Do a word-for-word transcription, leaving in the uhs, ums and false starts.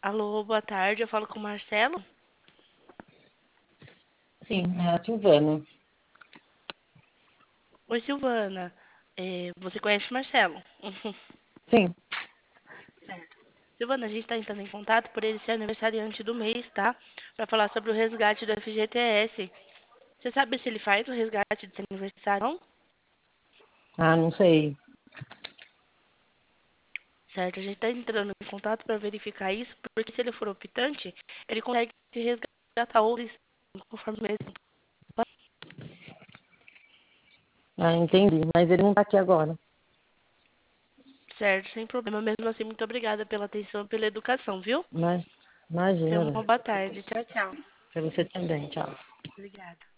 Alô, boa tarde. Eu falo com o Marcelo. Sim, é a Silvana. Oi, Silvana. É, você conhece o Marcelo? Sim. Certo. Silvana, a gente está entrando em contato por ele ser aniversariante do mês, tá? Para falar sobre o resgate do F G T S. Você sabe se ele faz o resgate desse aniversário? Não? Ah, não sei. Certo, a gente está entrando em contato para verificar isso, porque se ele for optante, ele consegue resgatar outros conforme mesmo. Ah, entendi. Mas ele não tá aqui agora. Certo, sem problema. Mesmo assim, muito obrigada pela atenção e pela educação, viu? Mas Tenha imagina, uma velho. boa tarde. Tchau, tchau. Pra você também. Tchau. Obrigada.